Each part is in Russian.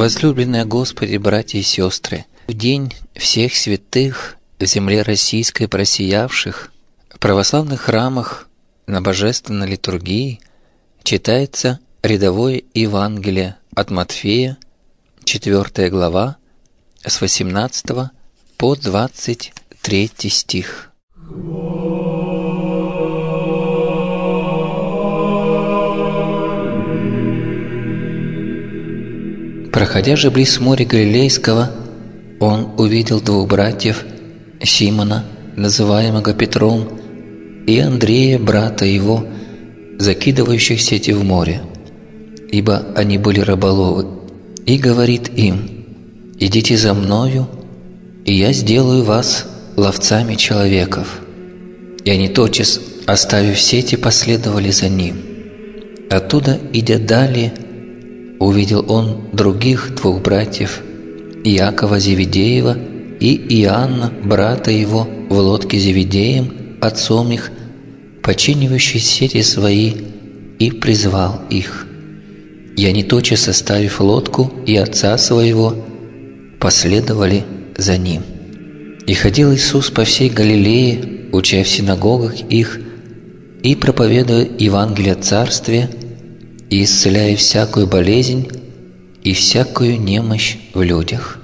Возлюбленные Господи, братья и сестры, в день всех святых в земле российской просиявших, в православных храмах на божественной литургии читается рядовое Евангелие от Матфея, 4 глава, с 18 по 23 стих. Проходя же близ моря Галилейского, он увидел двух братьев, Симона, называемого Петром, и Андрея, брата его, закидывающих сети в море, ибо они были рыболовы, и говорит им: «Идите за мною, и я сделаю вас ловцами человеков». И они тотчас, оставив сети, последовали за ним. Оттуда, идя далее, увидел он других двух братьев, Иакова Зеведеева и Иоанна, брата его, в лодке Зеведеем, отцом их, починивающие сети свои, и призвал их. И они, тотчас оставив лодку и отца своего, последовали за ним. И ходил Иисус по всей Галилее, уча в синагогах их, и проповедуя Евангелие о Царстве, и исцеляя всякую болезнь и всякую немощь в людях.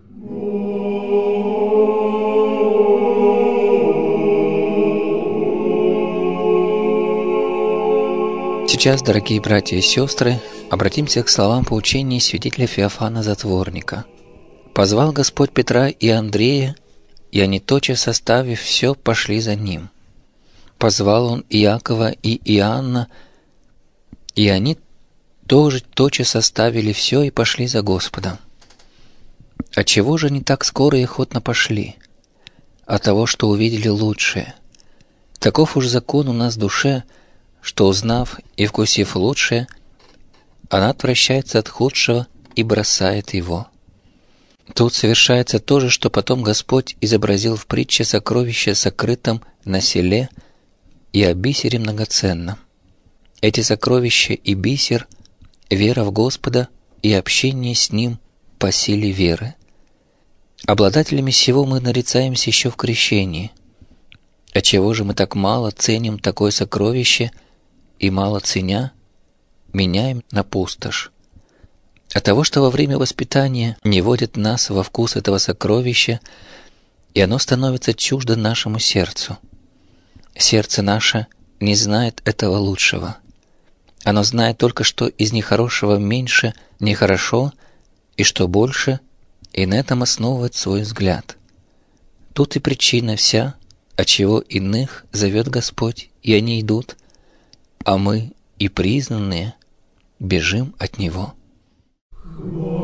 Сейчас, дорогие братья и сестры, обратимся к словам поучения святителя Феофана Затворника. «Позвал Господь Петра и Андрея, и они, тотчас оставив все, пошли за ним. Позвал он Иакова и Иоанна, и они тоже тотчас оставили все и пошли за Господом. Отчего же они так скоро и охотно пошли? От того, что увидели лучшее. Таков уж закон у нас в душе, что, узнав и вкусив лучшее, она отвращается от худшего и бросает его. Тут совершается то же, что потом Господь изобразил в притче сокровище сокрытом на селе и о бисере многоценном. Эти сокровища и бисер — вера в Господа и общение с Ним по силе веры. Обладателями сего мы нарицаемся еще в крещении. Отчего же мы так мало ценим такое сокровище и, мало ценя, меняем на пустошь? От того, что во время воспитания не вводит нас во вкус этого сокровища, и оно становится чуждо нашему сердцу. Сердце наше не знает этого лучшего. Оно знает только, что из нехорошего меньше нехорошо, и что больше, и на этом основывает свой взгляд. Тут и причина вся, отчего иных зовет Господь, и они идут, а мы, и признанные, бежим от Него.